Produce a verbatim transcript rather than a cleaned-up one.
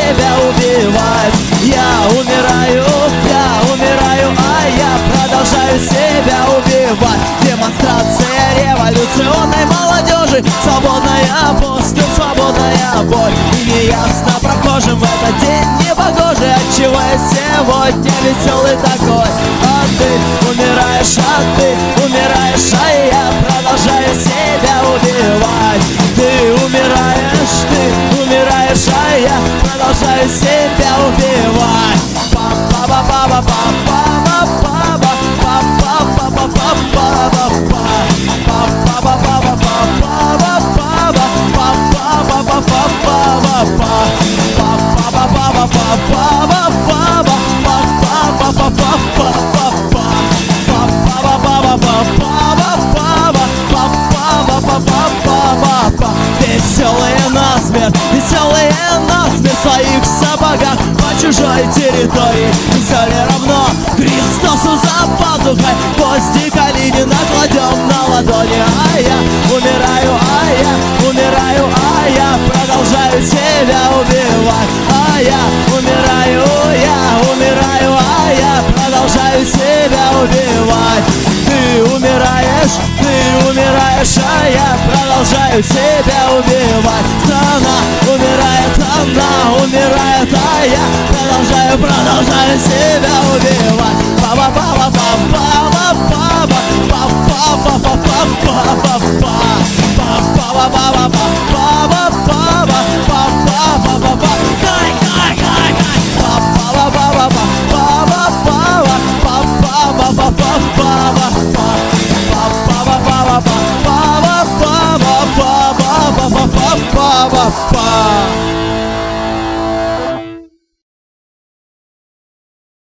себя убивать. Я умираю, я умираю, а я продолжаю себя убивать. Демонстрация революционной молодежи, свободная поступь, свободная боль. И неясно прохожим в этот день непогожий, отчего я сегодня веселый такой. А ты умираешь, а ты умираешь, а я продолжаю себя убивать. Ты умираешь, ты умираешь, а я продолжаю себя убивать. Веселые насмерть, веселые насмерть в своих сапогах по чужой территории. Все ли равно Христосу за пазухой, кости Калинина кладем на ладони. А я умираю, а я умираю, а я продолжаю себя убивать. А я умираю, я умираю, а я продолжаю себя убивать. Ты умираешь, ты умираешь, а я продолжаю себя убивать. Страна умирает, она умирает, а я продолжаю, продолжаю себя убивать. Баба баба баба баба баба баба баба баба баба баба баба баба